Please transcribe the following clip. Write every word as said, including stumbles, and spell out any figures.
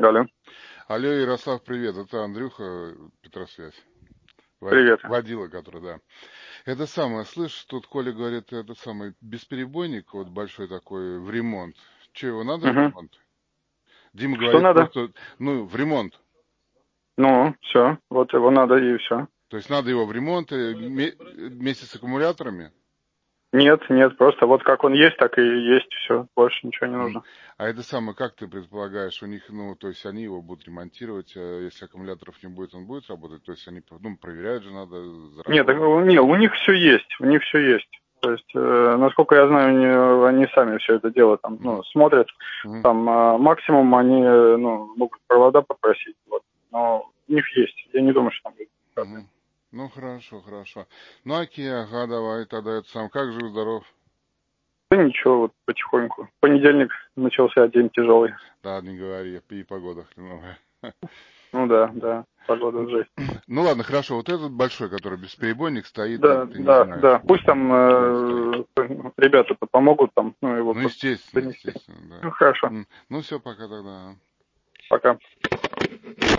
Алло. Алло, Ярослав, привет. Это Андрюха, Петросвязь. Вод- Привет. Водила, который, да. Это самое, слышь, тут Коля говорит, это самый бесперебойник, вот большой такой, в ремонт. Че, его надо в Мгм. ремонт? Дима Что говорит надо? просто, ну, в ремонт. Ну, все. Вот его надо и все. То есть надо его в ремонт э, ме- вместе с аккумуляторами. Нет, нет, просто вот как он есть, так и есть, все. Больше ничего не М. нужно. А это самое, как ты предполагаешь, у них, ну, то есть они его будут ремонтировать, а если аккумуляторов не будет, он будет работать? То есть они, ну, проверять же надо, Нет, так, зарабатывать. у- не, у них все есть, у них все есть. То есть, э, насколько я знаю, они, они сами все это дело там, ну, смотрят. Мгм. Там э, максимум они, э, ну, могут провода попросить. Вот. Но у них есть. Я не думаю, что там будет. Мгм. Ну, хорошо, хорошо. Ну, окей, ага, давай, тогда это сам. Как жив-здоров? Да ничего, вот потихоньку. Понедельник начался день тяжелый. Да, не говори, и погода хреновая. Ну да, да, погода жесть. Ну, ладно, хорошо, вот этот большой, который бесперебойник стоит, и Да, ты не да, знаешь, да. Пусть там где он стоит. э, ребята-то помогут там, ну, его Ну, просто естественно, донести. естественно, да. Ну, хорошо. М. Ну, все, пока тогда. Пока.